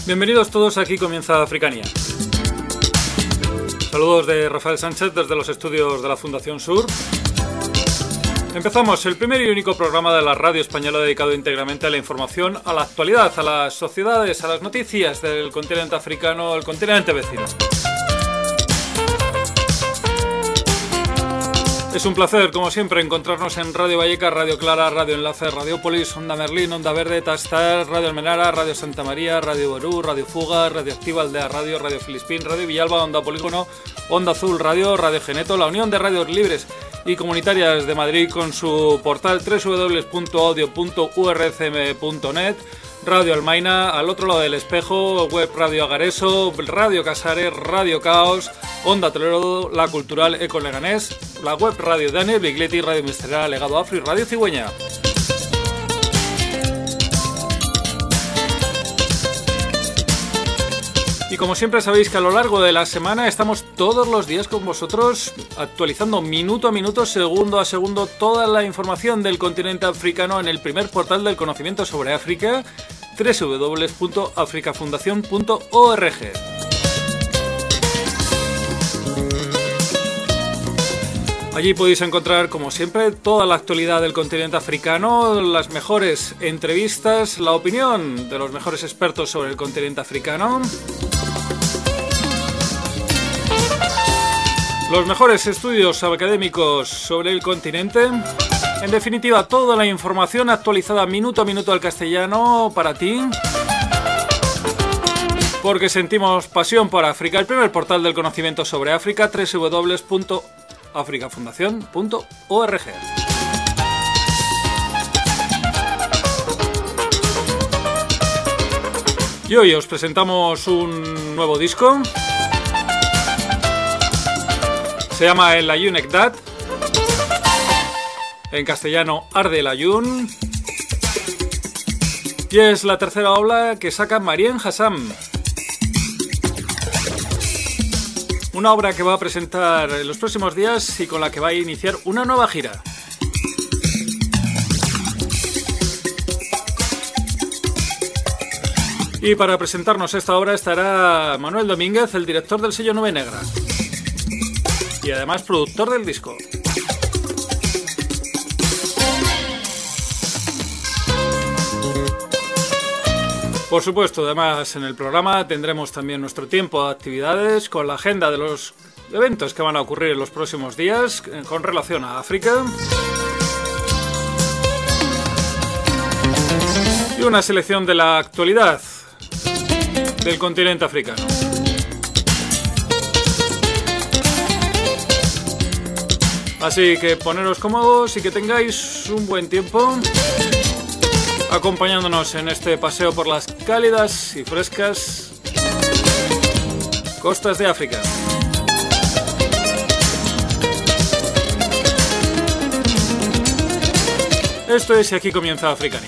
Bienvenidos todos, aquí comienza Africania. Saludos de Rafael Sánchez desde los estudios de la Fundación Sur. Empezamos el primer y único programa de la radio española dedicado íntegramente a la información, a la actualidad, a las sociedades, a las noticias del continente africano, el continente vecino. Es un placer, como siempre, encontrarnos en Radio Vallecas, Radio Clara, Radio Enlace, Radiopolis, Onda Merlín, Onda Verde, Tastar, Radio Almenara, Radio Santa María, Radio Ború, Radio Fuga, Radio Activa, Aldea Radio, Radio Filispín, Radio Villalba, Onda Polígono, Onda Azul Radio, Radio Geneto, la Unión de Radios Libres y Comunitarias de Madrid con su portal www.audio.urcm.net, Radio Almaina, al otro lado del espejo, Web Radio Agareso, Radio Casares, Radio Caos, Onda Toledo, La Cultural Eco Leganés, la Web Radio Daniel Biglietti, Radio Misteral, Legado Afro y Radio Cigüeña. Y como siempre sabéis que a lo largo de la semana estamos todos los días con vosotros actualizando minuto a minuto, segundo a segundo, toda la información del continente africano en el primer portal del conocimiento sobre África, www.africafundacion.org. Allí podéis encontrar, como siempre, toda la actualidad del continente africano, las mejores entrevistas, la opinión de los mejores expertos sobre el continente africano, los mejores estudios académicos sobre el continente, en definitiva, toda la información actualizada minuto a minuto al castellano para ti, porque sentimos pasión por África. El primer portal del conocimiento sobre África, www.africafundacion.org. Y hoy os presentamos un nuevo disco. Se llama El Ayun Ekdat. En castellano, Arde el Ayun. Y es la tercera obra que saca Mariem Hassam. Una obra que va a presentar en los próximos días y con la que va a iniciar una nueva gira. Y para presentarnos esta obra estará Manuel Domínguez, el director del sello Nube Negra. Y además productor del disco. Por supuesto, además en el programa tendremos también nuestro tiempo de actividades con la agenda de los eventos que van a ocurrir en los próximos días con relación a África. Y una selección de la actualidad del continente africano. Así que poneros cómodos y que tengáis un buen tiempo acompañándonos en este paseo por las cálidas y frescas costas de África. Esto es Y aquí comienza Africania.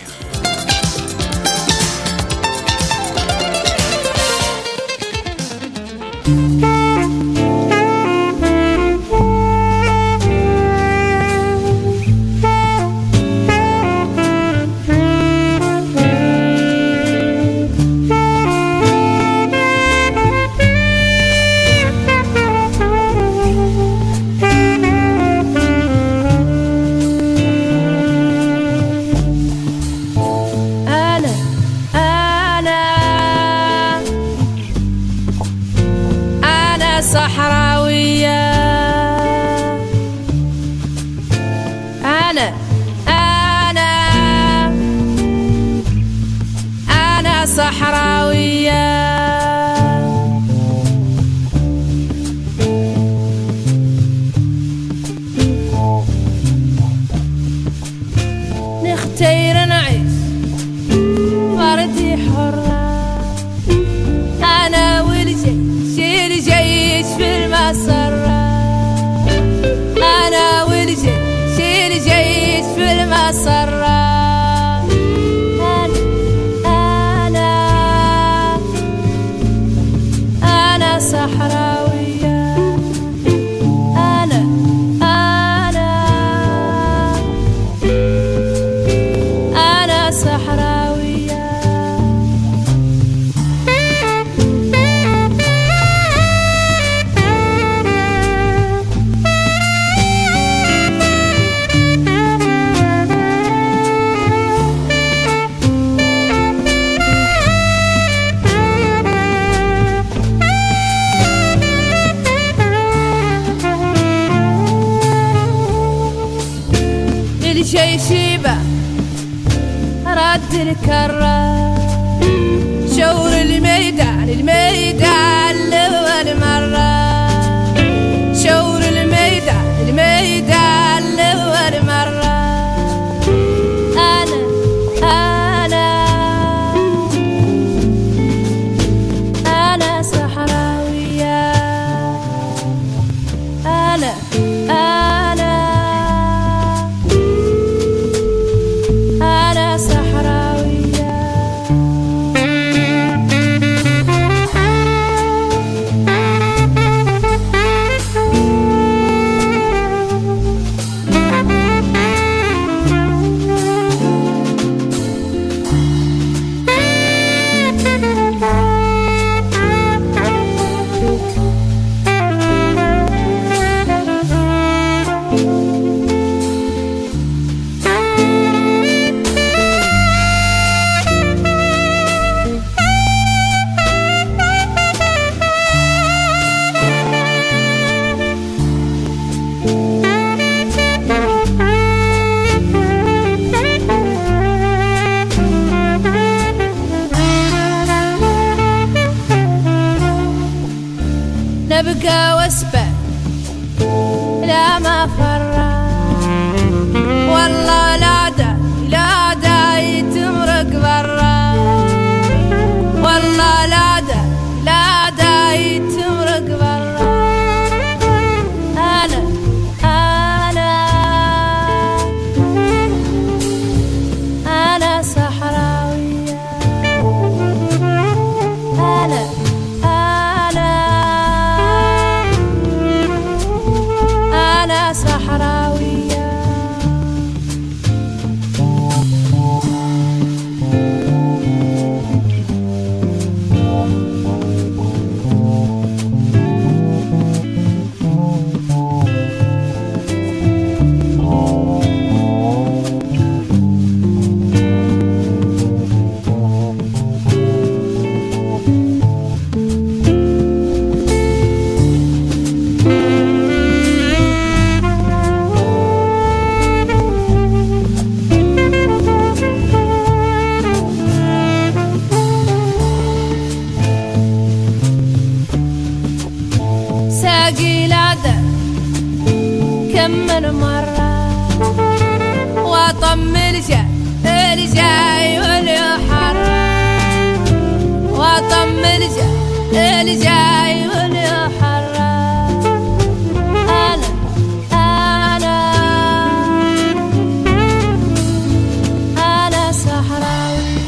نبقى واسبة لا ما فرّا والله لا دا يتمرق برا والله لا دا يتمرق برا أنا صحراوية أنا صحراوية كم من مرة وطم الجاي واليحر وطم الجاي واليحر أنا صحراوي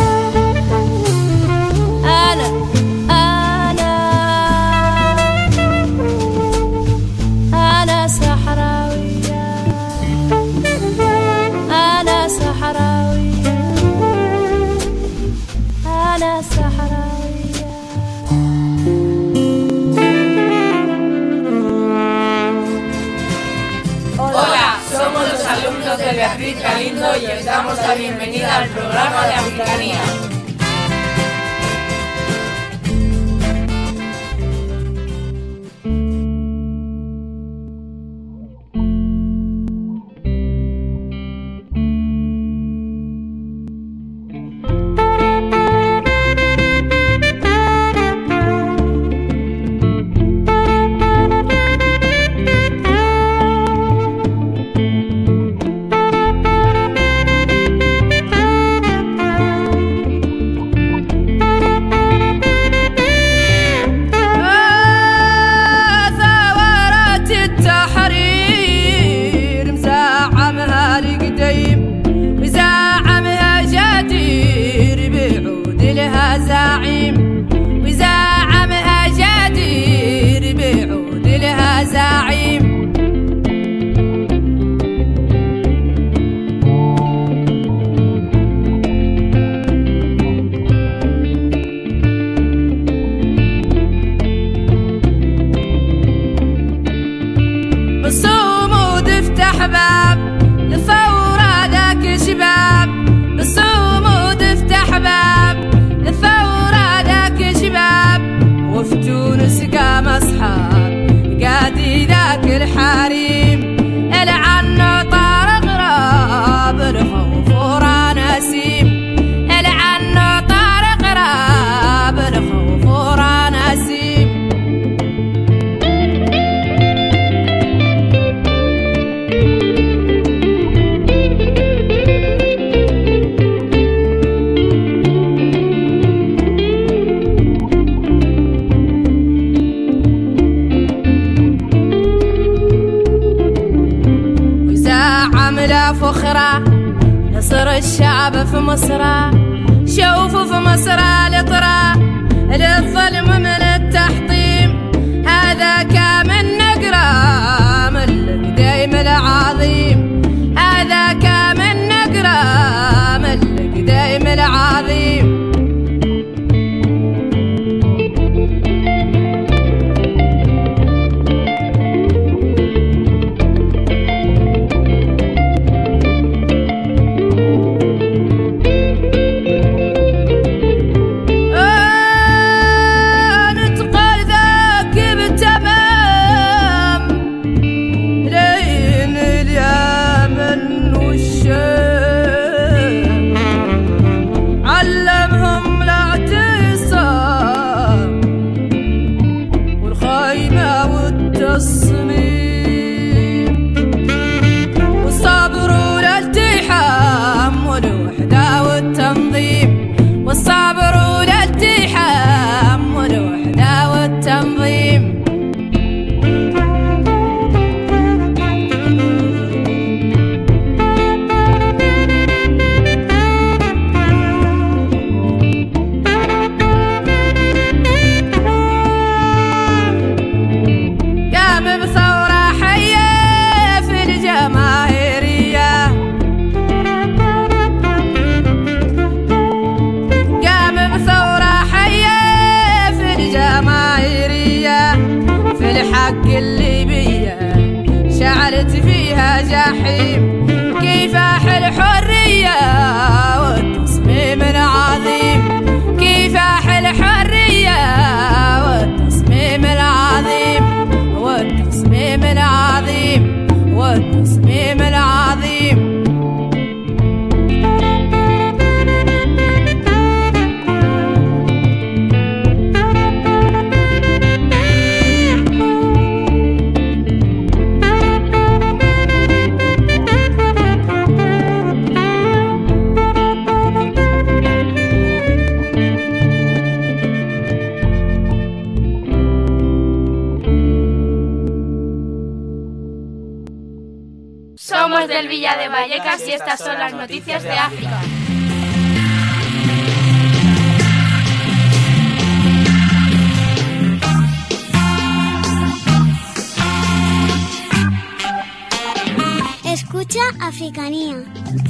أنا صحراوية أنا صحراوية أنا صحراوية. Hola, somos los alumnos de Beatriz Galindo y os damos la bienvenida al programa de Africanía. نصر الشعب في مصر شوفوا في مصر لطرا للظلم من التحطيم هذا كامل نقرا من القديم العظيم هذا كامل نقرا من القديم العظيم. Somos del Villa de Vallecas y estas son las noticias de África. Escucha Africanía.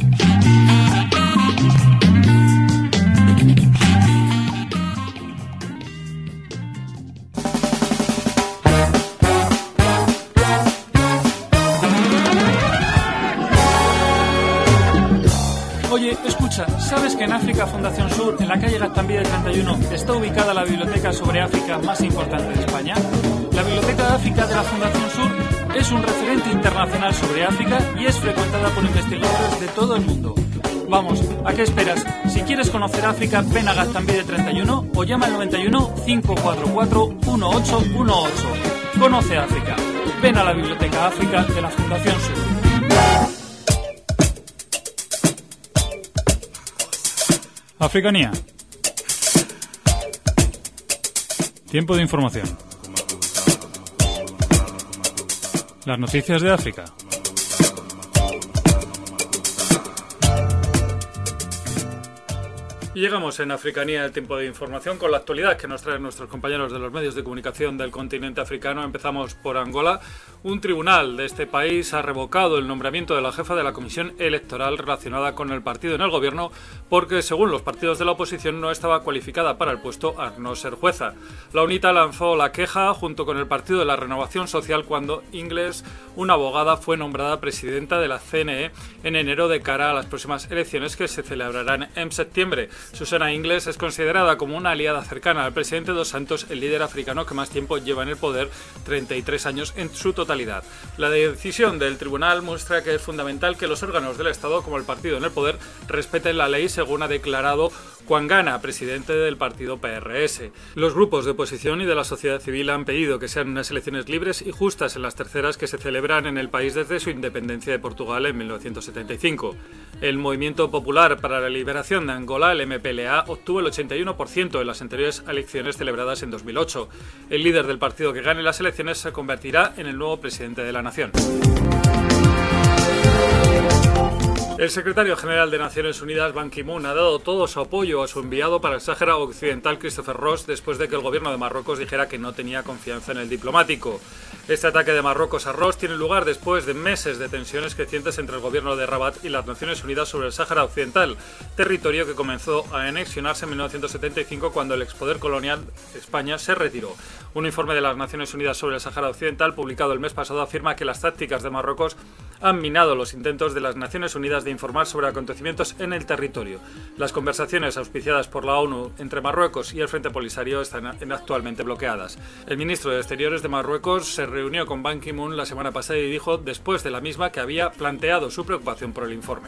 Oye, escucha, ¿sabes que en África Fundación Sur, en la calle Gaztambide 31, está ubicada la biblioteca sobre África más importante de España? La Biblioteca de África de la Fundación Sur es un referente internacional sobre África y es frecuentada por investigadores de todo el mundo. Vamos, ¿a qué esperas? Si quieres conocer África, ven a Gaztambide 31 o llama al 91 544 1818. Conoce África. Ven a la Biblioteca África de la Fundación Sur. Africanía. Tiempo de información. Las noticias de África. Y llegamos en Africanía, el tiempo de información, con la actualidad que nos traen nuestros compañeros de los medios de comunicación del continente africano. Empezamos por Angola. Un tribunal de este país ha revocado el nombramiento de la jefa de la comisión electoral relacionada con el partido en el gobierno porque, según los partidos de la oposición, no estaba cualificada para el puesto a no ser jueza. La UNITA lanzó la queja junto con el Partido de la Renovación Social cuando Ingles, una abogada, fue nombrada presidenta de la CNE en enero de cara a las próximas elecciones que se celebrarán en septiembre. Susana Ingles es considerada como una aliada cercana al presidente Dos Santos, el líder africano que más tiempo lleva en el poder, 33 años en su totalidad. La decisión del tribunal muestra que es fundamental que los órganos del Estado, como el partido en el poder, respeten la ley, según ha declarado Kwangana, presidente del partido PRS. Los grupos de oposición y de la sociedad civil han pedido que sean unas elecciones libres y justas en las terceras que se celebran en el país desde su independencia de Portugal en 1975. El Movimiento Popular para la Liberación de Angola, el MPLA, obtuvo el 81% en las anteriores elecciones celebradas en 2008. El líder del partido que gane las elecciones se convertirá en el nuevo presidente de la nación. El secretario general de Naciones Unidas, Ban Ki-moon, ha dado todo su apoyo a su enviado para el Sáhara Occidental, Christopher Ross, después de que el gobierno de Marruecos dijera que no tenía confianza en el diplomático. Este ataque de Marruecos a Ross tiene lugar después de meses de tensiones crecientes entre el gobierno de Rabat y las Naciones Unidas sobre el Sáhara Occidental, territorio que comenzó a anexionarse en 1975 cuando el expoder colonial España se retiró. Un informe de las Naciones Unidas sobre el Sáhara Occidental, publicado el mes pasado, afirma que las tácticas de Marruecos han minado los intentos de las Naciones Unidas de informar sobre acontecimientos en el territorio. Las conversaciones auspiciadas por la ONU entre Marruecos y el Frente Polisario están actualmente bloqueadas. El ministro de Exteriores de Marruecos se reunió con Ban Ki-moon la semana pasada y dijo, después de la misma, que había planteado su preocupación por el informe.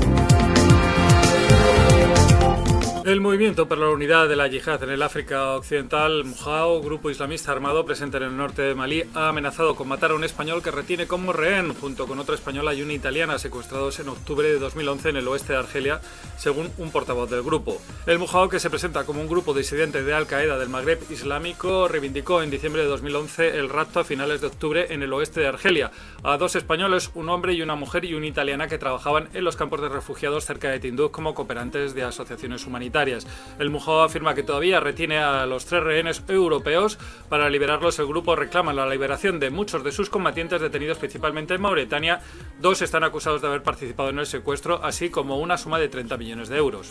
El Movimiento por la Unidad de la Yihad en el África Occidental, MUJAO, grupo islamista armado presente en el norte de Malí, ha amenazado con matar a un español que retiene como rehén, junto con otra española y una italiana, secuestrados en octubre de 2011 en el oeste de Argelia, según un portavoz del grupo. El MUJAO, que se presenta como un grupo disidente de Al-Qaeda del Magreb Islámico, reivindicó en diciembre de 2011 el rapto a finales de octubre en el oeste de Argelia a dos españoles, un hombre y una mujer, y una italiana que trabajaban en los campos de refugiados cerca de Tinduf como cooperantes de asociaciones humanitarias. El MUJAO afirma que todavía retiene a los 3 rehenes europeos. Para liberarlos, el grupo reclama la liberación de muchos de sus combatientes detenidos principalmente en Mauritania. 2 están acusados de haber participado en el secuestro, así como una suma de 30 millones de euros.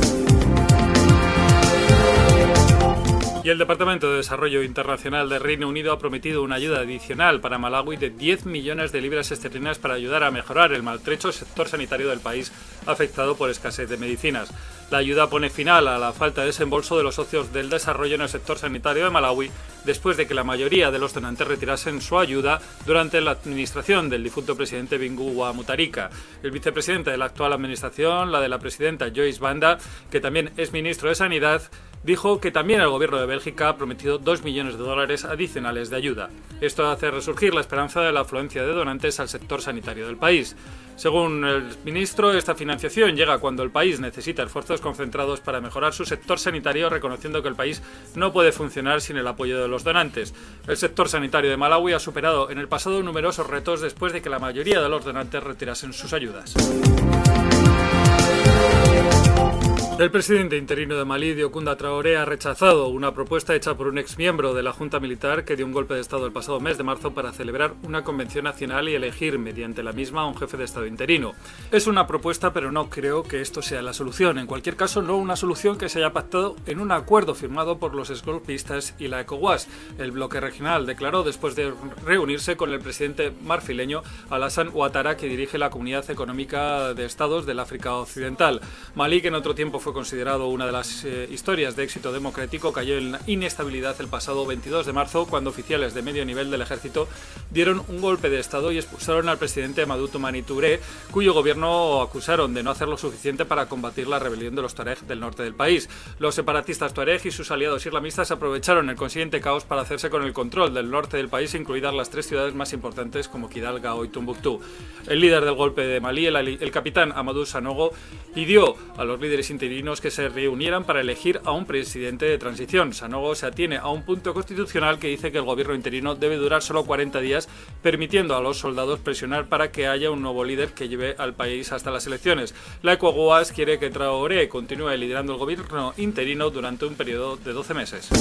Y el Departamento de Desarrollo Internacional de Reino Unido ha prometido una ayuda adicional para Malawi de 10 millones de libras esterlinas para ayudar a mejorar el maltrecho sector sanitario del país afectado por escasez de medicinas. La ayuda pone final a la falta de desembolso de los socios del desarrollo en el sector sanitario de Malawi, después de que la mayoría de los donantes retirasen su ayuda durante la administración del difunto presidente Bingu wa Mutharika. El vicepresidente de la actual administración, la de la presidenta Joyce Banda, que también es ministro de Sanidad, dijo que también el gobierno de Bélgica ha prometido 2 millones de dólares adicionales de ayuda. Esto hace resurgir la esperanza de la afluencia de donantes al sector sanitario del país. Según el ministro, esta financiación llega cuando el país necesita esfuerzos concentrados para mejorar su sector sanitario, reconociendo que el país no puede funcionar sin el apoyo de los donantes. El sector sanitario de Malawi ha superado en el pasado numerosos retos después de que la mayoría de los donantes retirasen sus ayudas. El presidente interino de Malí, Diokounda Traoré, ha rechazado una propuesta hecha por un exmiembro de la Junta Militar que dio un golpe de Estado el pasado mes de marzo para celebrar una convención nacional y elegir mediante la misma a un jefe de Estado interino. Es una propuesta, pero no creo que esto sea la solución. En cualquier caso, no una solución que se haya pactado en un acuerdo firmado por los exgolpistas y la ECOWAS. El bloque regional declaró después de reunirse con el presidente marfileño Alassane Ouattara, que dirige la Comunidad Económica de Estados del África Occidental. Malí, que en otro tiempo fue considerado una de las historias de éxito democrático, cayó en la inestabilidad el pasado 22 de marzo cuando oficiales de medio nivel del ejército dieron un golpe de Estado y expulsaron al presidente Mamadou Toumani Touré, cuyo gobierno acusaron de no hacer lo suficiente para combatir la rebelión de los Tuareg del norte del país. Los separatistas Tuareg y sus aliados islamistas aprovecharon el consiguiente caos para hacerse con el control del norte del país, incluidas las 3 ciudades más importantes como Kidal, Gao y Tombuctú. El líder del golpe de Malí, el capitán Amadou Sanogo, pidió a los líderes interinos que se reunieran para elegir a un presidente de transición. Sanogo se atiene a un punto constitucional que dice que el gobierno interino debe durar solo 40 días, permitiendo a los soldados presionar para que haya un nuevo líder que lleve al país hasta las elecciones. La ECOWAS quiere que Traoré continúe liderando el gobierno interino durante un periodo de 12 meses.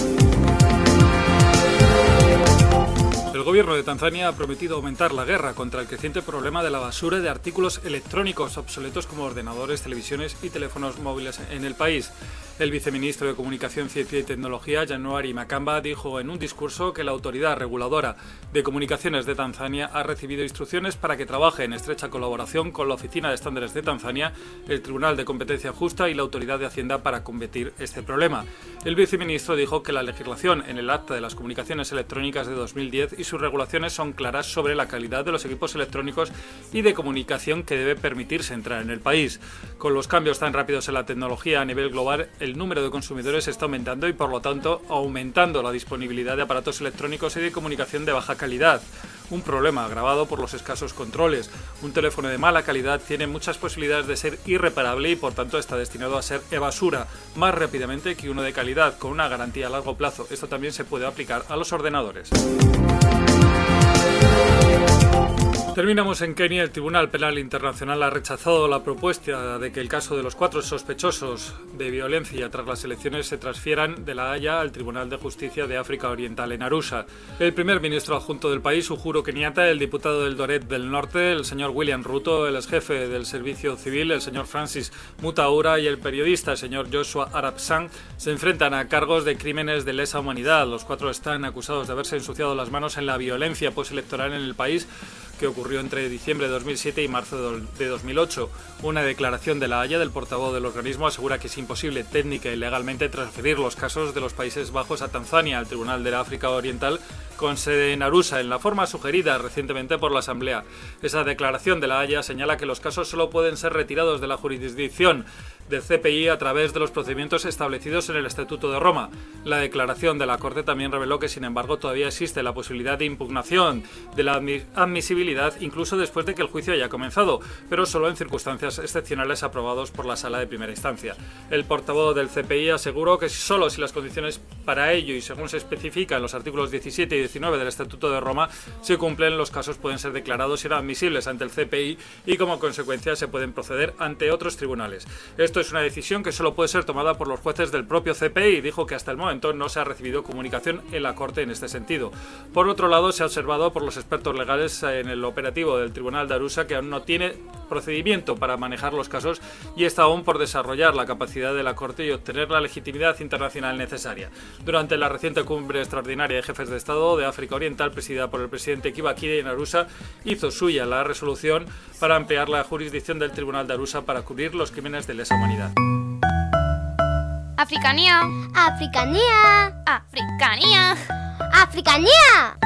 El gobierno de Tanzania ha prometido aumentar la guerra contra el creciente problema de la basura de artículos electrónicos obsoletos como ordenadores, televisiones y teléfonos móviles en el país. El viceministro de Comunicación, Ciencia y Tecnología, January Makamba, dijo en un discurso que la Autoridad Reguladora de Comunicaciones de Tanzania ha recibido instrucciones para que trabaje en estrecha colaboración con la Oficina de Estándares de Tanzania, el Tribunal de Competencia Justa y la Autoridad de Hacienda para combatir este problema. El viceministro dijo que la legislación en el Acta de las Comunicaciones Electrónicas de 2010 y sus regulaciones son claras sobre la calidad de los equipos electrónicos y de comunicación que debe permitirse entrar en el país. Con los cambios tan rápidos en la tecnología a nivel global, el número de consumidores está aumentando y, por lo tanto, aumentando la disponibilidad de aparatos electrónicos y de comunicación de baja calidad. Un problema agravado por los escasos controles. Un teléfono de mala calidad tiene muchas posibilidades de ser irreparable y, por tanto, está destinado a ser e-basura más rápidamente que uno de calidad, con una garantía a largo plazo. Esto también se puede aplicar a los ordenadores. Terminamos en Kenia. El Tribunal Penal Internacional ha rechazado la propuesta de que el caso de los 4 sospechosos de violencia tras las elecciones se transfieran de La Haya al Tribunal de Justicia de África Oriental en Arusha. El primer ministro adjunto del país, Uhuru Kenyatta, el diputado del Eldoret del Norte, el señor William Ruto, el exjefe del Servicio Civil, el señor Francis Mutaura, y el periodista, el señor Joshua Arap Sang, se enfrentan a cargos de crímenes de lesa humanidad. Los 4 están acusados de haberse ensuciado las manos en la violencia postelectoral en el país, que ocurrió entre diciembre de 2007 y marzo de 2008. Una declaración de La Haya del portavoz del organismo asegura que es imposible técnica y legalmente transferir los casos de los Países Bajos a Tanzania, al Tribunal de la África Oriental, con sede en Arusha, en la forma sugerida recientemente por la Asamblea. Esa declaración de La Haya señala que los casos solo pueden ser retirados de la jurisdicción del CPI a través de los procedimientos establecidos en el Estatuto de Roma. La declaración de la Corte también reveló que, sin embargo, todavía existe la posibilidad de impugnación de la admisibilidad incluso después de que el juicio haya comenzado, pero solo en circunstancias excepcionales aprobados por la Sala de Primera Instancia. El portavoz del CPI aseguró que solo si las condiciones para ello, y según se especifica en los artículos 17 y 19 del Estatuto de Roma, se cumplen, los casos pueden ser declarados inadmisibles ante el CPI y, como consecuencia, se pueden proceder ante otros tribunales. Esto es una decisión que solo puede ser tomada por los jueces del propio CPI. Dijo que hasta el momento no se ha recibido comunicación en la Corte en este sentido. Por otro lado, se ha observado por los expertos legales en el operativo del Tribunal de Arusha que aún no tiene procedimiento para manejar los casos y está aún por desarrollar la capacidad de la Corte y obtener la legitimidad internacional necesaria. Durante la reciente cumbre extraordinaria de jefes de Estado de África Oriental, presidida por el presidente Kibakide en Arusha, hizo suya la resolución para ampliar la jurisdicción del Tribunal de Arusha para cubrir los crímenes de lesa humanidad. Africanía. Africanía. Africanía. Africanía.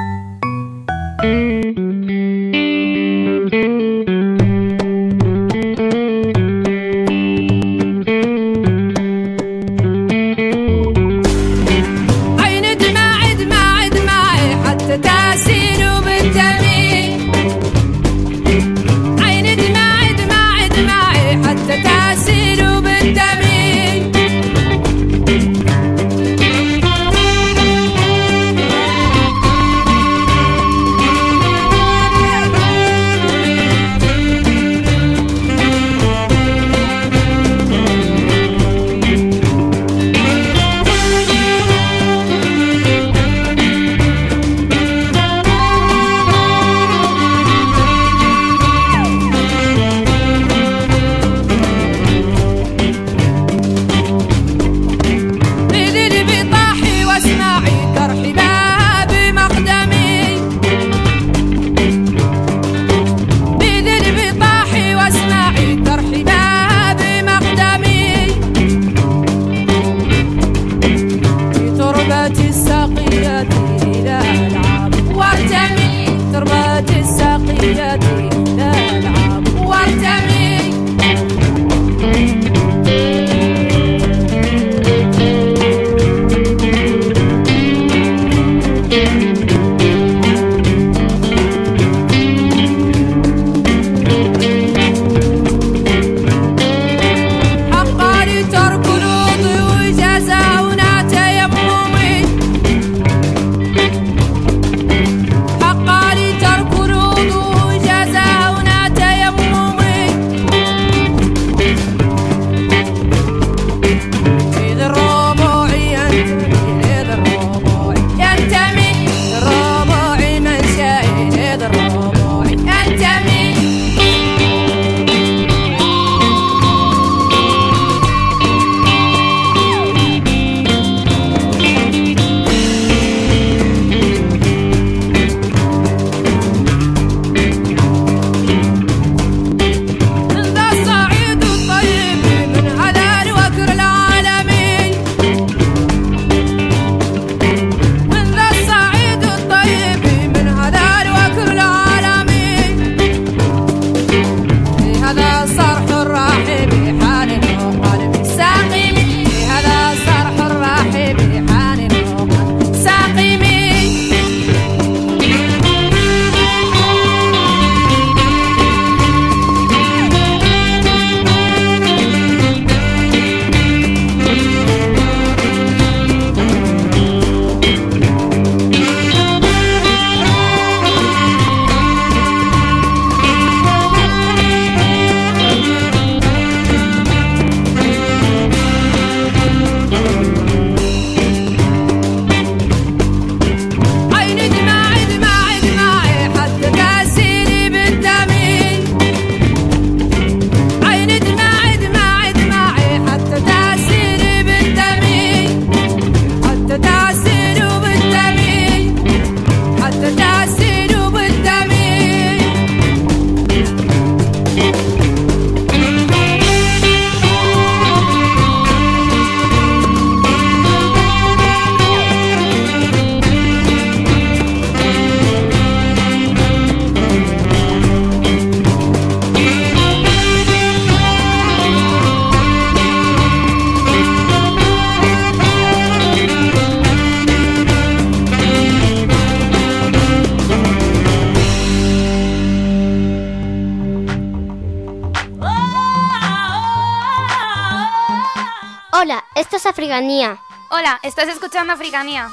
Esto es Africanía. Hola, estás escuchando Africanía.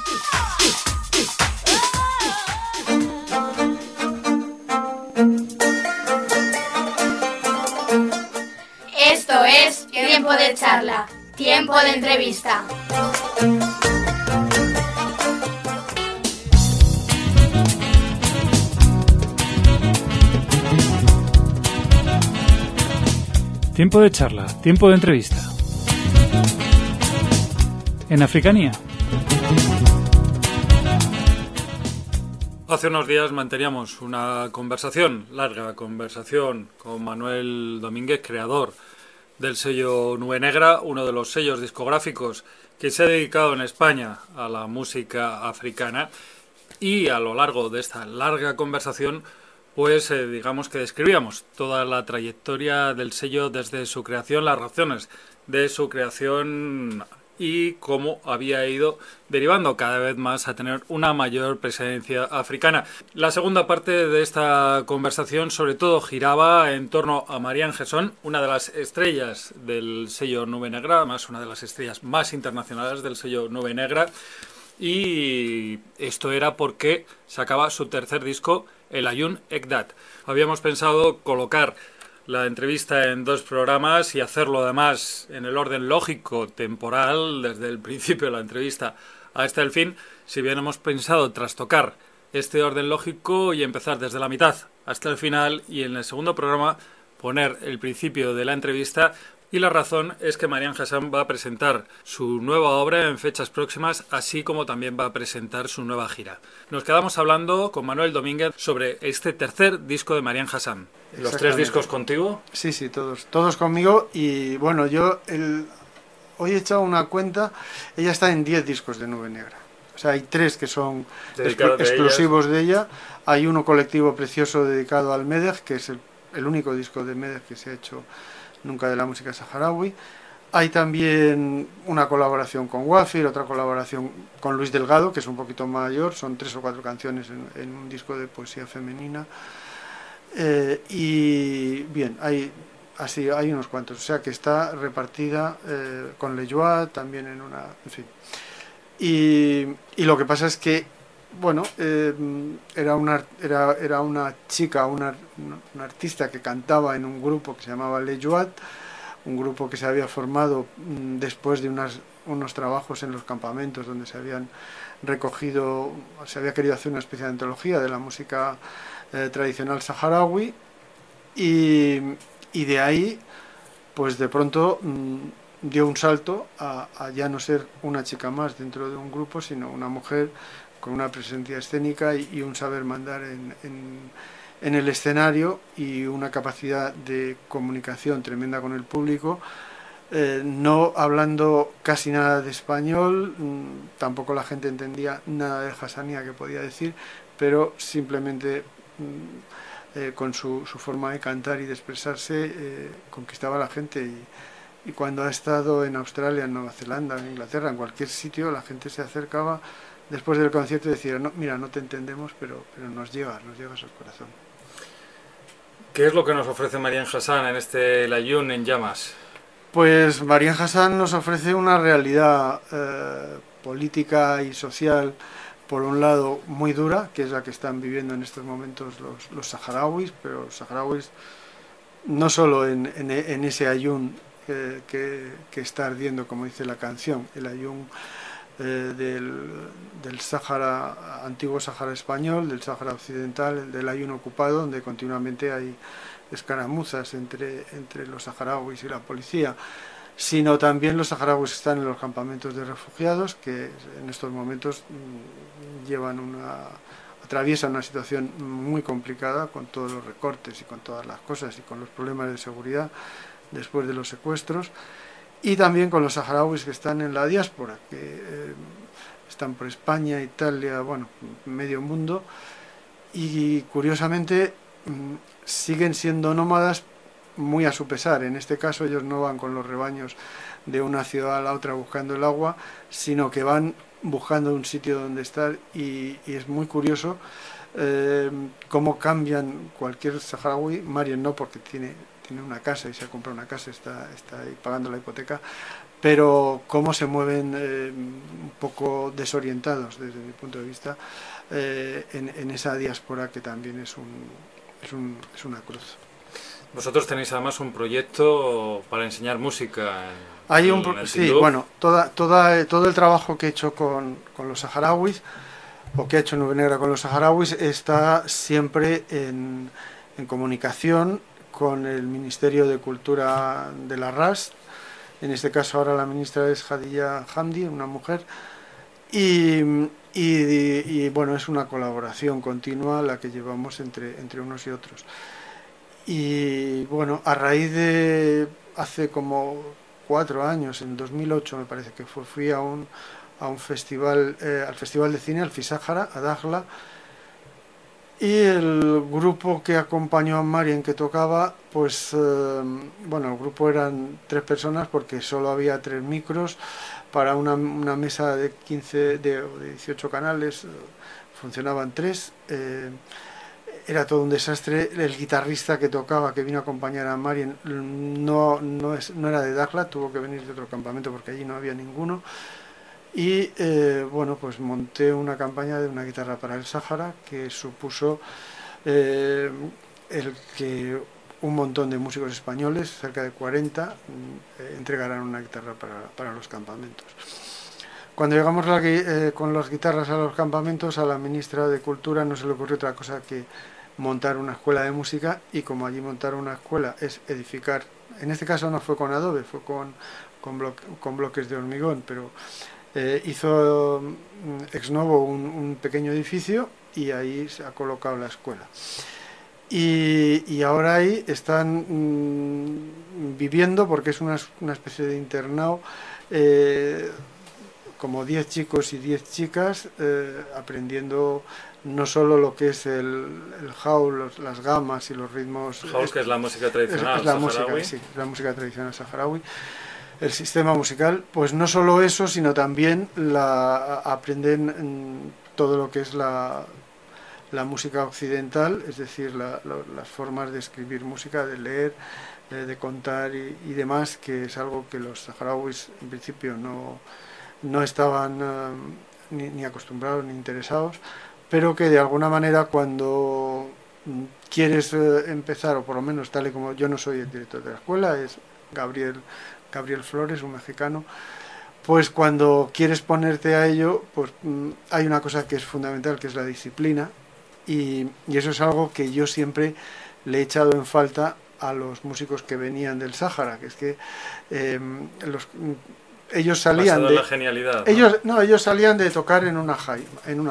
Esto es Tiempo de Charla, Tiempo de Entrevista. Tiempo de charla, tiempo de entrevista. En Africanía. Hace unos días manteníamos una larga conversación con Manuel Domínguez, creador del sello Nube Negra, uno de los sellos discográficos que se ha dedicado en España a la música africana, y a lo largo de esta larga conversación pues digamos que describíamos toda la trayectoria del sello desde su creación, las razones de su creación y cómo había ido derivando cada vez más a tener una mayor presencia africana. La segunda parte de esta conversación sobre todo giraba en torno a Marianne Hesson, una de las estrellas del sello Nube Negra, además una de las estrellas más internacionales del sello Nube Negra, y esto era porque sacaba su tercer disco, El Ayun Ekdat. Habíamos pensado colocar la entrevista en 2 programas y hacerlo además en el orden lógico temporal, desde el principio de la entrevista hasta el fin, si bien hemos pensado trastocar este orden lógico y empezar desde la mitad hasta el final, y en el segundo programa poner el principio de la entrevista. Y la razón es que Marianne Hesson va a presentar su nueva obra en fechas próximas, así como también va a presentar su nueva gira. Nos quedamos hablando con Manuel Domínguez sobre este tercer disco de Marianne Hesson. ¿Los 3 discos contigo? Sí, todos conmigo. Y bueno, hoy he echado una cuenta, ella está en 10 discos de Nube Negra. O sea, hay 3 que son exclusivos de ella. Hay uno colectivo precioso dedicado al Medej, que es el único disco de Medej que se ha hecho nunca de la música saharaui. Hay también una colaboración con Wafir, otra colaboración con Luis Delgado, que es un poquito mayor, son 3 o 4 canciones en un disco de poesía femenina. Y bien, hay unos cuantos, o sea que está repartida con Lejoie también en una, en fin. Y lo que pasa es que, bueno, era una chica, una artista que cantaba en un grupo que se llamaba Lejoie, un grupo que se había formado después de unos trabajos en los campamentos donde se había querido hacer una especie de antología de la música tradicional saharaui, y de ahí pues de pronto dio un salto a ya no ser una chica más dentro de un grupo, sino una mujer con una presencia escénica y un saber mandar en el escenario y una capacidad de comunicación tremenda con el público, no hablando casi nada de español, tampoco la gente entendía nada de Hassania que podía decir, pero simplemente con su forma de cantar y de expresarse conquistaba a la gente, y cuando ha estado en Australia, en Nueva Zelanda, en Inglaterra, en cualquier sitio, la gente se acercaba después del concierto y decía, no, mira, no te entendemos, pero nos llegas al corazón. ¿Qué es lo que nos ofrece Marianne Hesson en este El Ayun en llamas? Pues Marianne Hesson nos ofrece una realidad política y social, por un lado muy dura, que es la que están viviendo en estos momentos los saharauis, pero los saharauis no solo en ese Ayun que está ardiendo, como dice la canción, el Ayun del Sáhara, antiguo Sáhara español, del Sáhara occidental, del Ayun ocupado, donde continuamente hay escaramuzas entre los saharauis y la policía, sino también los saharauis están en los campamentos de refugiados, que en estos momentos atraviesan una situación muy complicada con todos los recortes y con todas las cosas y con los problemas de seguridad después de los secuestros, y también con los saharauis que están en la diáspora, que están por España, Italia, bueno, medio mundo, y curiosamente siguen siendo nómadas muy a su pesar. En este caso ellos no van con los rebaños de una ciudad a la otra buscando el agua, sino que van buscando un sitio donde estar, y es muy curioso cómo cambian cualquier saharaui. Marianne no, porque tiene una casa y se ha comprado una casa, está ahí pagando la hipoteca, pero cómo se mueven un poco desorientados desde mi punto de vista en esa diáspora que también es una cruz. Vosotros tenéis además un proyecto para enseñar música sí, bueno, todo el trabajo que he hecho con los saharauis, o que ha hecho Nube Negra con los saharauis, está siempre en comunicación con el Ministerio de Cultura de la RAS. En este caso ahora la ministra es Hadija Hamdi, una mujer, y bueno, es una colaboración continua la que llevamos entre unos y otros. Y bueno, a raíz de hace como 4 años, en 2008 me parece que fui a un festival, al Festival de Cine, al Fisahara, a Dakhla, y el grupo que acompañó a Marien que tocaba, pues bueno, el grupo eran 3 personas porque solo había 3 micros para una mesa de 18 canales, funcionaban 3. Era todo un desastre. El guitarrista que tocaba, que vino a acompañar a Marien, no era de Dakhla, tuvo que venir de otro campamento porque allí no había ninguno. Y bueno, pues monté una campaña de una guitarra para el Sáhara que supuso el que un montón de músicos españoles, cerca de 40, entregaran una guitarra para los campamentos. Cuando llegamos con las guitarras a los campamentos, a la ministra de Cultura no se le ocurrió otra cosa que montar una escuela de música, y como allí montar una escuela es edificar, en este caso no fue con adobe, fue con bloques de hormigón, pero hizo ex novo un pequeño edificio y ahí se ha colocado la escuela. Y ahora ahí están viviendo, porque es una especie de internado, como 10 chicos y 10 chicas aprendiendo no solo lo que es el house, las gamas y los ritmos. House, que es la música tradicional es la saharaui. música, sí, la música tradicional saharaui. El sistema musical, pues no solo eso, sino también aprenden todo lo que es la música occidental, es decir, las formas de escribir música, de leer, de contar y demás, que es algo que los saharauis en principio no estaban ni acostumbrados ni interesados, pero que de alguna manera cuando quieres empezar, o por lo menos tal y como yo no soy el director de la escuela, es Gabriel Flores, un mexicano, pues cuando quieres ponerte a ello, pues hay una cosa que es fundamental, que es la disciplina, y eso es algo que yo siempre le he echado en falta a los músicos que venían del Sáhara, que es que ellos salían de la genialidad, ¿no? Ellos salían de tocar en una jaima.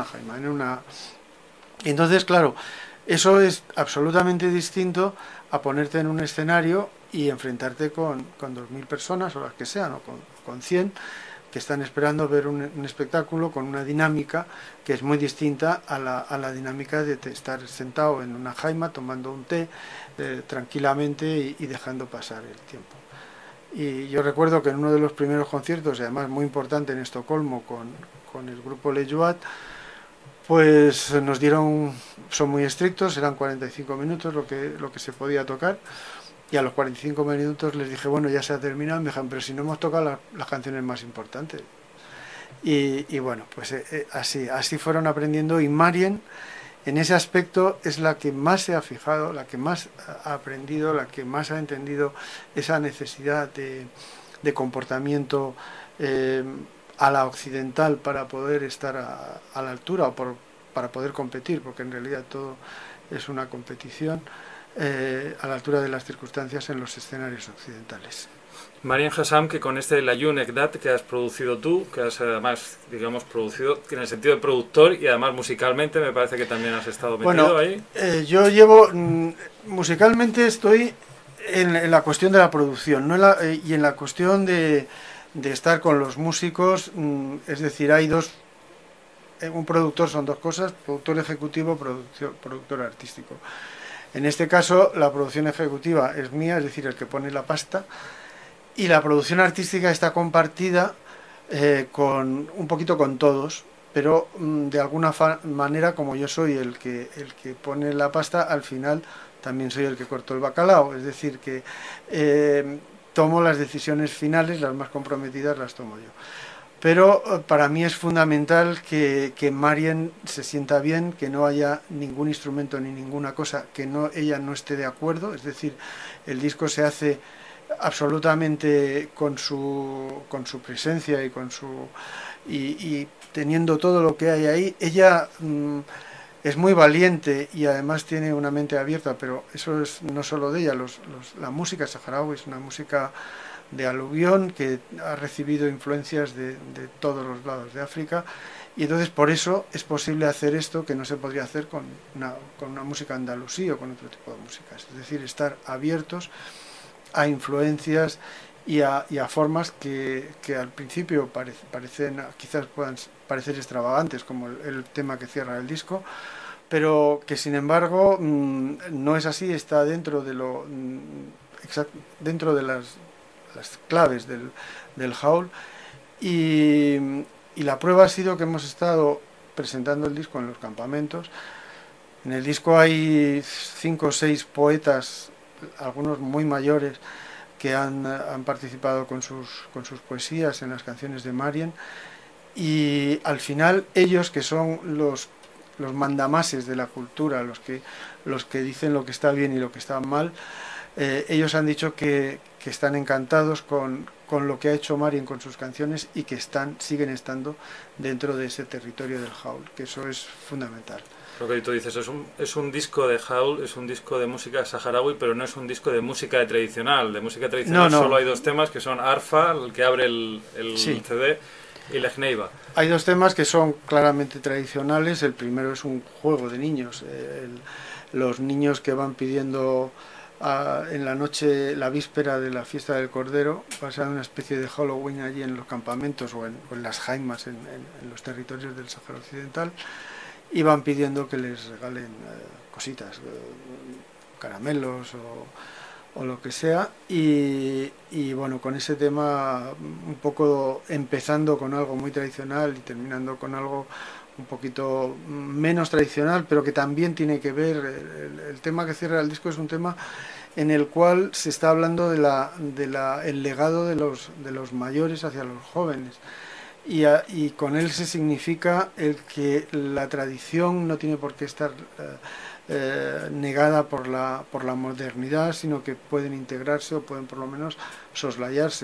Entonces, claro, eso es absolutamente distinto a ponerte en un escenario y enfrentarte con 2.000 personas, o las que sean, o con 100, que están esperando ver un espectáculo con una dinámica que es muy distinta a la dinámica de estar sentado en una jaima tomando un té tranquilamente y dejando pasar el tiempo. Y yo recuerdo que en uno de los primeros conciertos, y además muy importante en Estocolmo, con el grupo Lejuat, pues nos dieron, son muy estrictos, eran 45 minutos lo que se podía tocar, y a los 45 minutos les dije, bueno, ya se ha terminado, y me dijeron, pero si no hemos tocado las canciones más importantes. Y bueno, pues así fueron aprendiendo, y Marien en ese aspecto es la que más se ha fijado, la que más ha aprendido, la que más ha entendido esa necesidad de comportamiento a la occidental para poder estar a la altura, o para poder competir, porque en realidad todo es una competición a la altura de las circunstancias en los escenarios occidentales. Marien Hassam, que con este Layun Ekdat que has producido tú, que has además, digamos, producido en el sentido de productor, y además musicalmente me parece que también has estado metido ahí. Yo llevo, musicalmente estoy en la cuestión de la producción, y en la cuestión de estar con los músicos, es decir, hay un productor son 2 cosas, productor ejecutivo, productor artístico. En este caso la producción ejecutiva es mía, es decir, el que pone la pasta, y la producción artística está compartida un poquito con todos, pero de alguna manera, como yo soy el que pone la pasta, al final también soy el que cortó el bacalao, es decir, que tomo las decisiones finales, las más comprometidas las tomo yo. Pero para mí es fundamental que Marian se sienta bien, que no haya ningún instrumento ni ninguna cosa que ella no esté de acuerdo. Es decir, el disco se hace absolutamente con su presencia y teniendo todo lo que hay ahí. Ella es muy valiente y además tiene una mente abierta, pero eso es no solo de ella. La música saharaui es una música de aluvión que ha recibido influencias de todos los lados de África, y entonces por eso es posible hacer esto que no se podría hacer con una música andalusí o con otro tipo de músicas. Es decir, estar abiertos a influencias y a formas que al principio parecen, quizás puedan parecer extravagantes, como el tema que cierra el disco, pero que sin embargo no es así, está dentro de dentro de las claves del howl, y la prueba ha sido que hemos estado presentando el disco en los campamentos. En el disco hay 5 o 6 poetas, algunos muy mayores, que han participado con sus poesías en las canciones de Marian, y al final ellos, que son los mandamases de la cultura, los que dicen lo que está bien y lo que está mal, ellos han dicho que están encantados con lo que ha hecho Marian con sus canciones, y que siguen estando dentro de ese territorio del howl, que eso es fundamental. Lo que tú dices, es un disco de howl, es un disco de música saharaui, pero no es un disco de música tradicional. De música tradicional no. Solo hay 2 temas, que son Arfa, el que abre el sí. CD, y Legneiva. Hay 2 temas que son claramente tradicionales. El primero es un juego de niños, los niños que van pidiendo en la noche, la víspera de la fiesta del Cordero, pasan una especie de Halloween allí en los campamentos o en las jaimas en los territorios del Sáhara Occidental, y van pidiendo que les regalen cositas, caramelos o lo que sea, y bueno, con ese tema un poco empezando con algo muy tradicional y terminando con algo un poquito menos tradicional, pero que también tiene que ver. El tema que cierra el disco es un tema en el cual se está hablando el legado de los mayores hacia los jóvenes, y con él se significa el que la tradición no tiene por qué estar negada por la modernidad, sino que pueden integrarse, o pueden por lo menos soslayarse,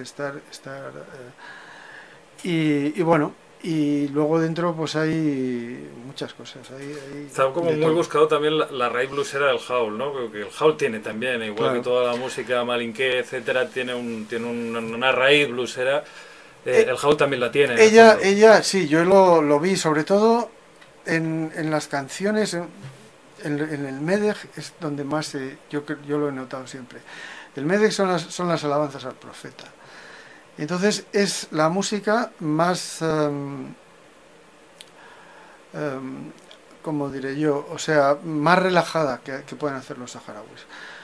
y bueno. Y luego dentro pues hay muchas cosas. Está como muy buscado también la raíz bluesera del howl, ¿no? Porque el howl tiene también, igual claro, que toda la música malinqué, etcétera, tiene una raíz bluesera. El howl también la tiene. Ella sí, yo lo vi sobre todo en las canciones, en el Medej es donde más yo lo he notado siempre. El Medej son las alabanzas al profeta. Entonces es la música más, como diré yo, o sea, más relajada que pueden hacer los saharauis.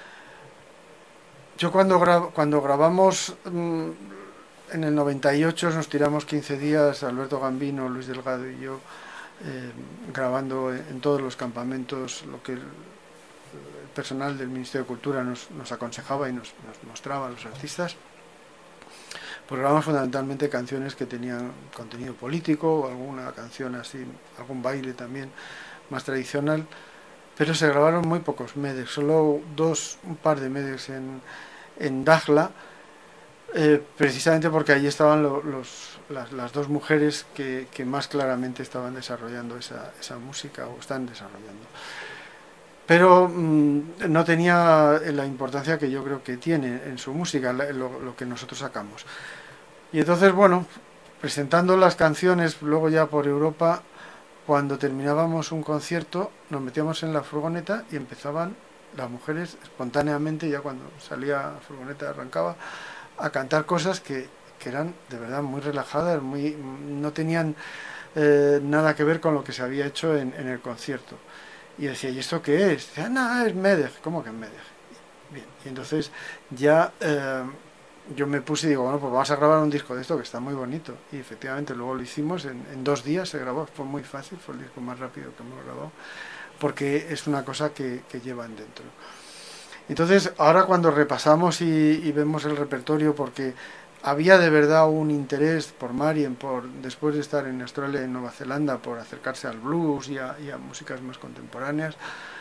Yo cuando grabamos en el 98, nos tiramos 15 días, Alberto Gambino, Luis Delgado y yo, grabando en todos los campamentos lo que el personal del Ministerio de Cultura nos aconsejaba y nos mostraba a los artistas. Pues grabamos fundamentalmente canciones que tenían contenido político, o alguna canción así, algún baile también más tradicional, pero se grabaron muy pocos Medej, solo un par de Medej en Dakhla, precisamente porque allí estaban las 2 mujeres que más claramente estaban desarrollando esa música, o están desarrollando. Pero no tenía la importancia que yo creo que tiene en su música, lo que nosotros sacamos. Y entonces, bueno, presentando las canciones luego ya por Europa, cuando terminábamos un concierto, nos metíamos en la furgoneta y empezaban las mujeres espontáneamente, ya cuando salía la furgoneta arrancaba, a cantar cosas que eran de verdad muy relajadas, no tenían nada que ver con lo que se había hecho en el concierto. Y decía, ¿y esto qué es? Decía, no, es Medej. ¿Cómo que es Medej? Bien, y entonces ya yo me puse y digo, bueno, pues vamos a grabar un disco de esto que está muy bonito. Y efectivamente luego lo hicimos, en 2 días se grabó, fue muy fácil, fue el disco más rápido que hemos grabado, porque es una cosa que llevan dentro. Entonces, ahora cuando repasamos y vemos el repertorio, porque había de verdad un interés por Marian, después de estar en Australia y en Nueva Zelanda, por acercarse al blues y a músicas más contemporáneas,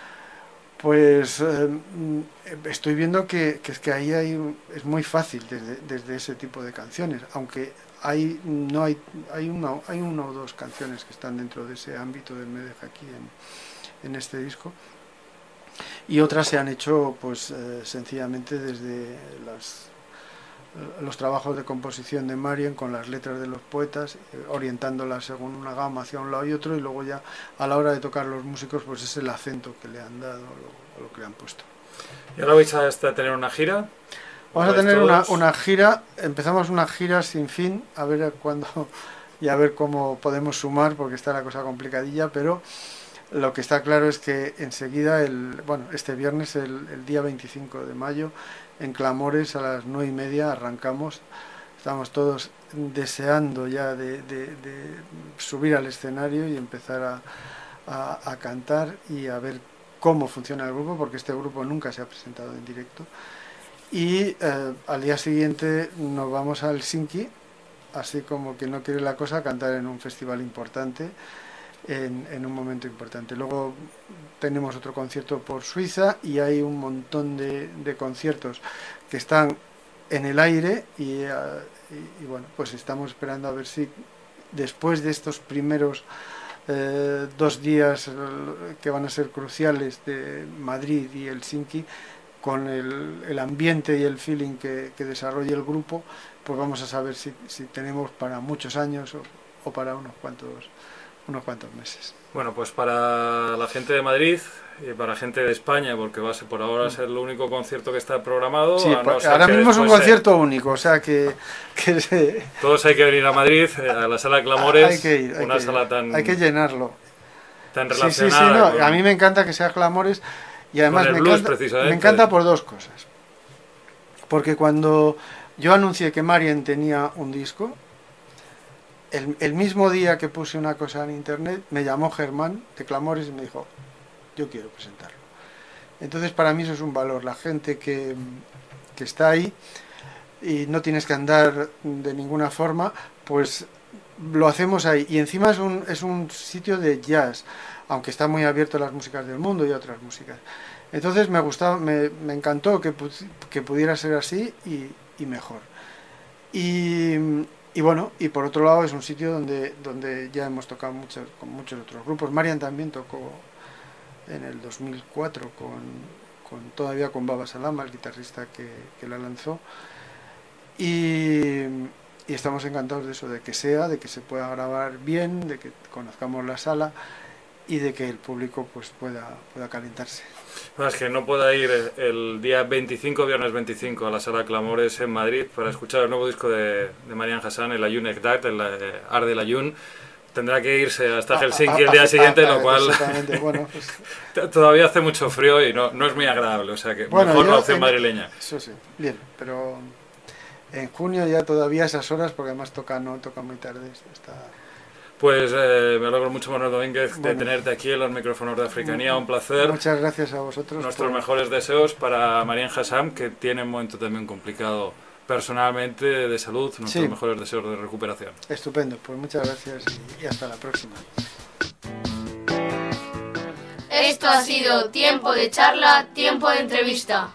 pues estoy viendo que es que ahí es muy fácil desde ese tipo de canciones, aunque hay una o dos canciones que están dentro de ese ámbito del Medej aquí en este disco, y otras se han hecho pues sencillamente desde los trabajos de composición de Marian con las letras de los poetas, orientándolas según una gama hacia un lado y otro, y luego ya a la hora de tocar los músicos pues es el acento que le han dado o lo que le han puesto. ¿Y ahora vais a tener una gira? Vamos a tener una gira, empezamos una gira sin fin, a ver cuándo y a ver cómo podemos sumar, porque está la cosa complicadilla, pero lo que está claro es que enseguida, este viernes, el día 25 de mayo, en Clamores a las 9:30 arrancamos. Estamos todos deseando ya de subir al escenario y empezar a cantar y a ver cómo funciona el grupo, porque este grupo nunca se ha presentado en directo. Y al día siguiente nos vamos a Helsinki, así como que no quiere la cosa, a cantar en un festival importante, en un momento importante. Luego tenemos otro concierto por Suiza y hay un montón de conciertos que están en el aire y bueno, pues estamos esperando a ver si después de estos primeros 2 días que van a ser cruciales de Madrid y Helsinki, con el ambiente y el feeling que desarrolla el grupo, pues vamos a saber si tenemos para muchos años o para unos cuantos meses. Bueno, pues para la gente de Madrid y para la gente de España, porque va a ser por ahora ser el único concierto que está programado. Sí, ahora mismo es un concierto único, o sea que todos hay que venir a Madrid, a la Sala Clamores, hay que ir, hay que llenarlo. Tan relacionada. Sí, a mí me encanta que sea Clamores, y además me encanta por 2 cosas. Porque cuando yo anuncié que Marian tenía un disco, el mismo día que puse una cosa en internet, me llamó Germán de Clamores y me dijo: yo quiero presentarlo. Entonces para mí eso es un valor, la gente que está ahí y no tienes que andar de ninguna forma, pues lo hacemos ahí. Y encima es un sitio de jazz, aunque está muy abierto a las músicas del mundo y a otras músicas. Entonces me encantó que pudiera ser así y mejor. Y bueno, y por otro lado es un sitio donde ya hemos tocado con muchos otros grupos. Marian también tocó en el 2004 todavía con Baba Salama, el guitarrista que la lanzó. Y estamos encantados de eso, de que se pueda grabar bien, de que conozcamos la sala y de que el público pues pueda calentarse. Es que no pueda ir el día 25, viernes 25, a la Sala Clamores en Madrid para escuchar el nuevo disco de Marian Hassan, el Ayun Ekdat, el Art del Ayun. Tendrá que irse hasta Helsinki el día siguiente, lo cual bueno, pues todavía hace mucho frío y no es muy agradable, o sea que mejor la opción madrileña. Eso sí, bien, pero en junio ya todavía esas horas, porque además no toca muy tarde. Pues me alegro mucho, Manuel Domínguez, de tenerte aquí en los micrófonos de Africanía. Un placer. Muchas gracias a vosotros. Nuestros mejores deseos para Marian Hassan, que tiene un momento también complicado personalmente de salud. Nuestros mejores deseos de recuperación. Estupendo, pues muchas gracias y hasta la próxima. Esto ha sido Tiempo de Charla, Tiempo de Entrevista.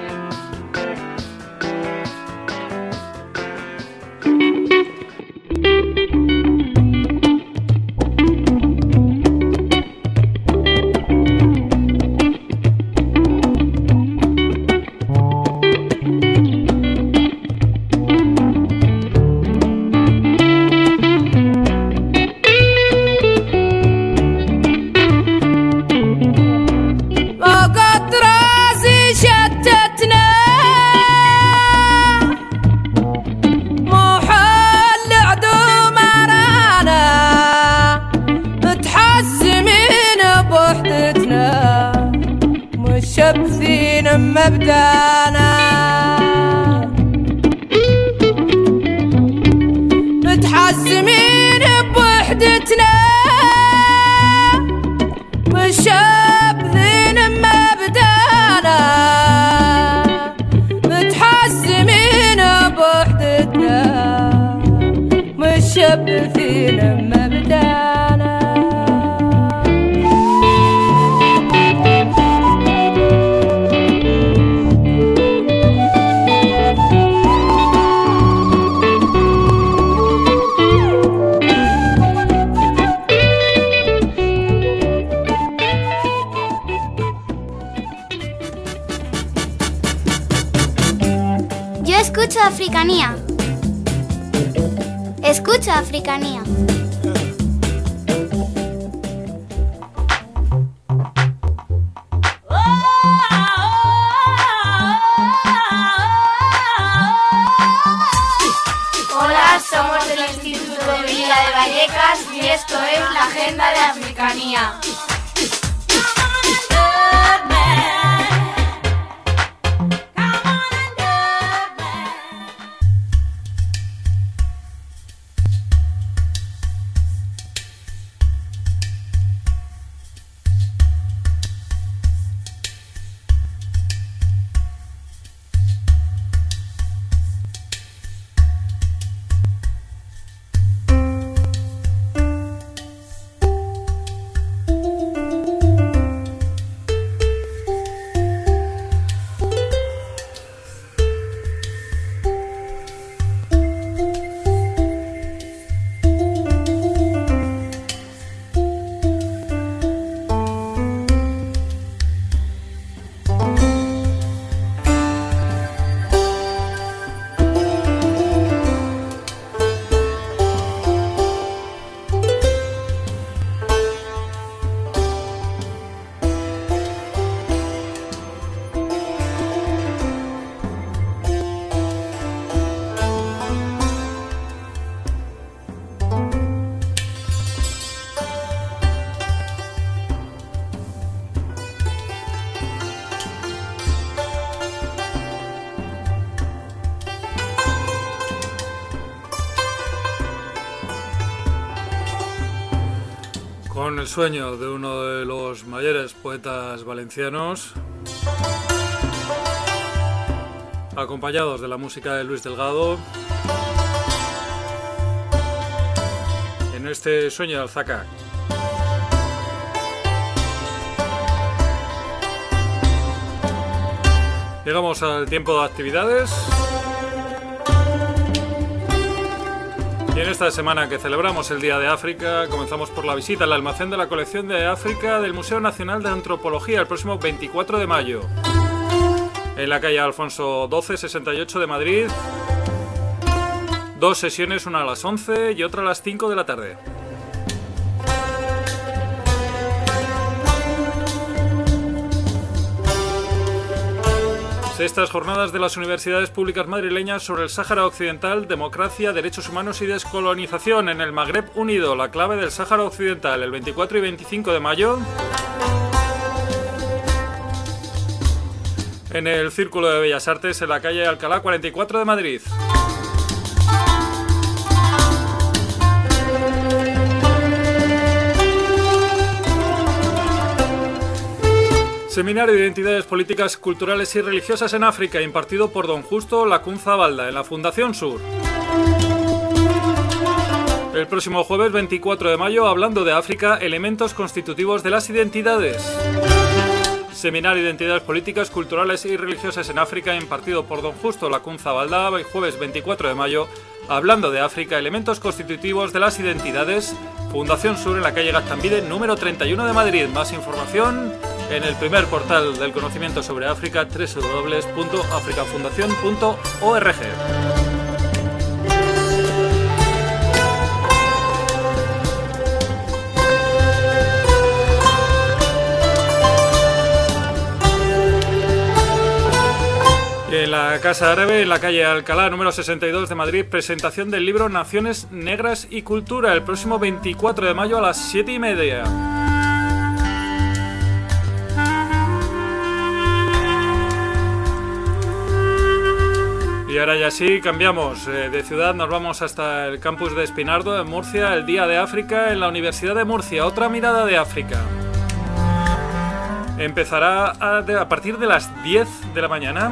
مبدانا متحزمين بوحدتنا مشابذين مبدانا Escucho Africanía. Escucho Africanía. Hola, somos del Instituto de Villa de Vallecas y esto es la Agenda de Africanía. Con el sueño de uno de los mayores poetas valencianos, acompañados de la música de Luis Delgado, en este sueño de Alzaca. Llegamos al tiempo de actividades. Y en esta semana que celebramos el Día de África, comenzamos por la visita al almacén de la colección de África del Museo Nacional de Antropología el próximo 24 de mayo. En la calle Alfonso XII, 68 de Madrid. 2 sesiones, una a las 11 y otra a las 5 de la tarde. Sextas jornadas de las universidades públicas madrileñas sobre el Sáhara Occidental, democracia, derechos humanos y descolonización en el Magreb Unido, la clave del Sáhara Occidental, el 24 y 25 de mayo. En el Círculo de Bellas Artes, en la calle Alcalá 44 de Madrid. Seminario de Identidades Políticas, Culturales y Religiosas en África, impartido por don Justo Lacunza Balda, en la Fundación Sur. El próximo jueves 24 de mayo, hablando de África, elementos constitutivos de las identidades. Seminario de Identidades Políticas, Culturales y Religiosas en África, impartido por don Justo Lacunza Balda, el jueves 24 de mayo, hablando de África, elementos constitutivos de las identidades. Fundación Sur, en la calle Gaztambide, número 31 de Madrid. Más información en el primer portal del conocimiento sobre África, www.africafundacion.org. En la Casa Árabe, en la calle Alcalá, número 62 de Madrid, presentación del libro Naciones Negras y Cultura, el próximo 24 de mayo a las 7:30. Y ahora ya sí, cambiamos de ciudad, nos vamos hasta el campus de Espinardo, en Murcia, el Día de África en la Universidad de Murcia, otra mirada de África. Empezará a partir de las 10 de la mañana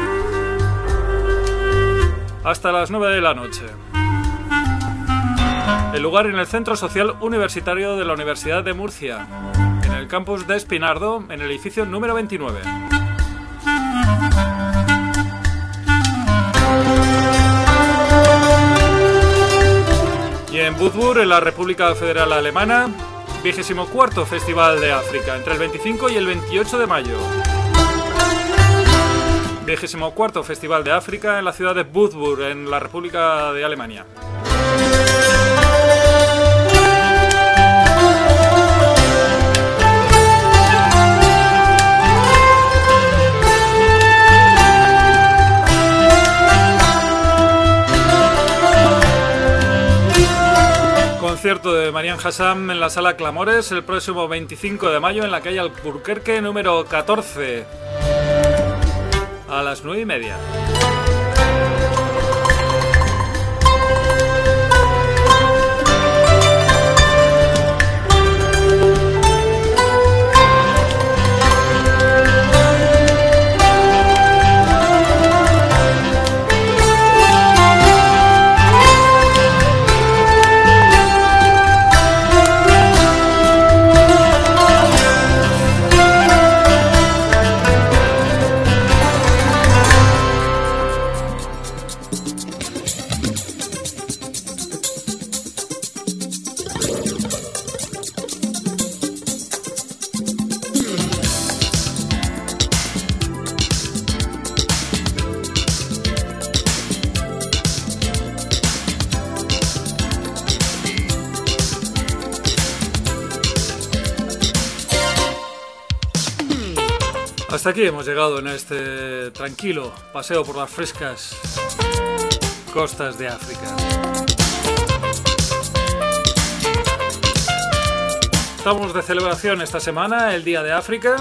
hasta las 9 de la noche. El lugar en el Centro Social Universitario de la Universidad de Murcia, en el campus de Espinardo, en el edificio número 29. Y en Würzburg, en la República Federal Alemana, 24º Festival de África, entre el 25 y el 28 de mayo. 24º Festival de África en la ciudad de Würzburg, en la República de Alemania. Concierto de Marian Hassam en la Sala Clamores el próximo 25 de mayo en la calle Alburquerque número 14 a las 9:30. Hasta aquí hemos llegado en este tranquilo paseo por las frescas costas de África. Estamos de celebración esta semana, el Día de África,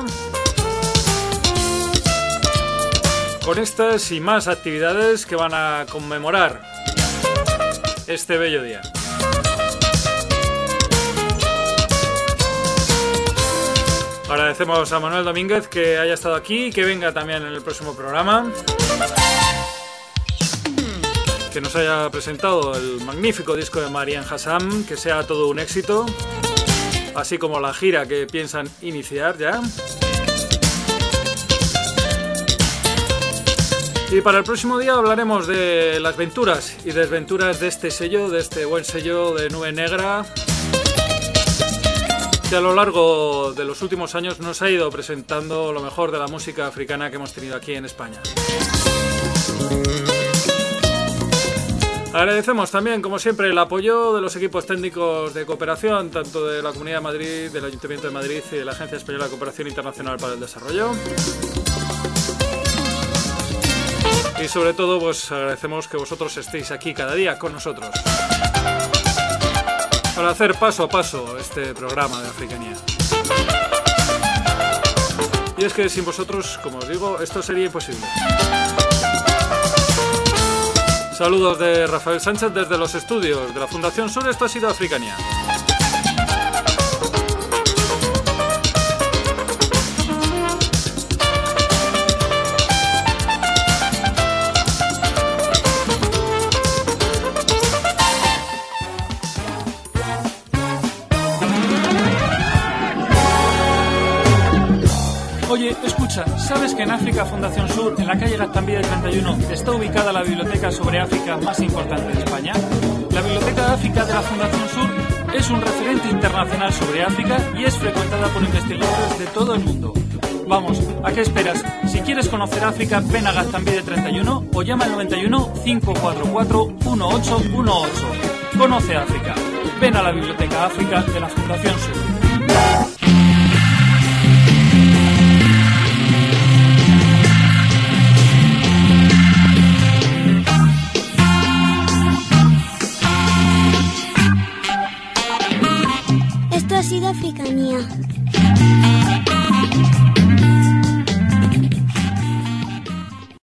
con estas y más actividades que van a conmemorar este bello día. Agradecemos a Manuel Domínguez que haya estado aquí y que venga también en el próximo programa, que nos haya presentado el magnífico disco de Marian Hassam, que sea todo un éxito, así como la gira que piensan iniciar ya. Y para el próximo día hablaremos de las venturas y desventuras de este sello, de este buen sello de Nube Negra, que a lo largo de los últimos años nos ha ido presentando lo mejor de la música africana que hemos tenido aquí en España. Agradecemos también, como siempre, el apoyo de los equipos técnicos de cooperación, tanto de la Comunidad de Madrid, del Ayuntamiento de Madrid y de la Agencia Española de Cooperación Internacional para el Desarrollo. Y sobre todo, pues agradecemos que vosotros estéis aquí cada día con nosotros, para hacer paso a paso este programa de Africanía. Y es que sin vosotros, como os digo, esto sería imposible. Saludos de Rafael Sánchez desde los estudios de la Fundación Sur. Esto ha sido Africanía. Oye, escucha, ¿sabes que en África Fundación Sur, en la calle Gaztambide 31, está ubicada la biblioteca sobre África más importante de España? La Biblioteca de África de la Fundación Sur es un referente internacional sobre África y es frecuentada por investigadores de todo el mundo. Vamos, ¿a qué esperas? Si quieres conocer África, ven a Gaztambide 31 o llama al 91 544 1818. Conoce África. Ven a la Biblioteca África de la Fundación Sur.